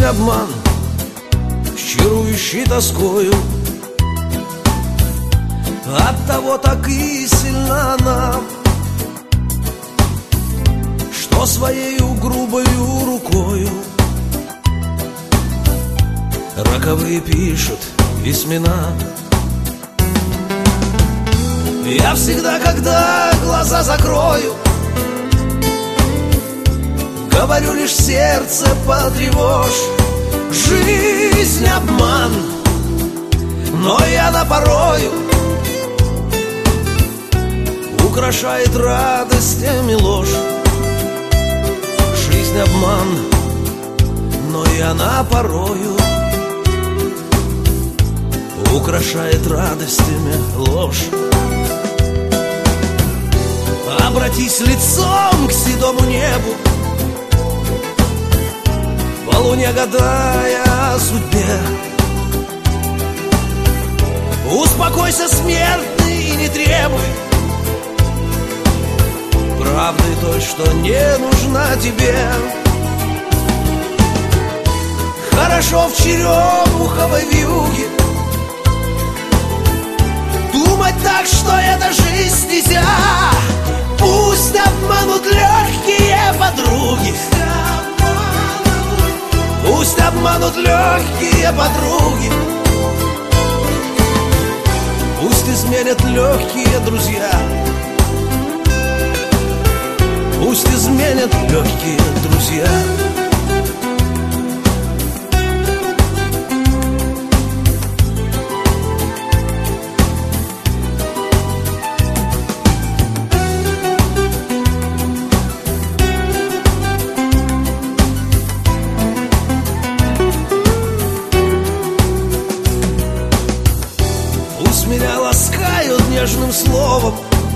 обман с чарующей тоскою. Оттого так и сильна она, что своею грубою рукою роковые пишут письмена. Я всегда, когда глаза закрою, говорю лишь сердце потревожь. Жизнь обман, но и она порою украшает радостями ложь. Жизнь обман, но и она порою украшает радостями ложь. Обратись лицом к седому небу, полуня гадая о судьбе. Успокойся, смертный, и не требуй правды той, что не нужна тебе. Хорошо в черемуховой вьюге думать так, что это жизнь нельзя. Пусть обманут легкие подруги, пусть обманут легкие подруги, пусть изменят легкие друзья, пусть изменят легкие друзья. Меня ласкают нежным словом,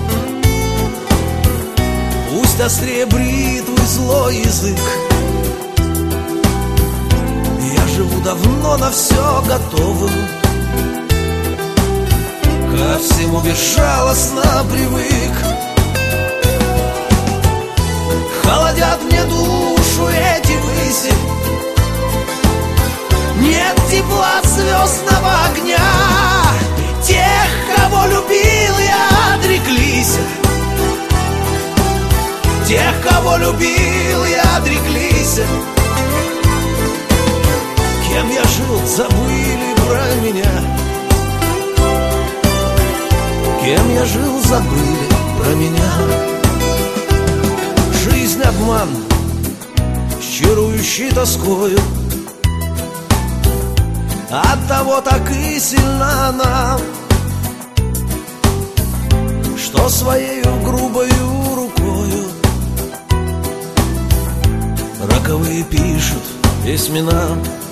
пусть острее бритвы злой язык. Я живу давно на все готовым, ко всему безжалостно привык. Холодят мне душу эти выси, нет тепла от звездного огня. Тех, кого любил я, отреклись. Тех, кого любил я, отреклись. Кем я жил, забыли про меня. Кем я жил, забыли про меня. Жизнь обман с чарующей тоскою, оттого так и сильна она, что своею грубою рукою роковые пишут письмена.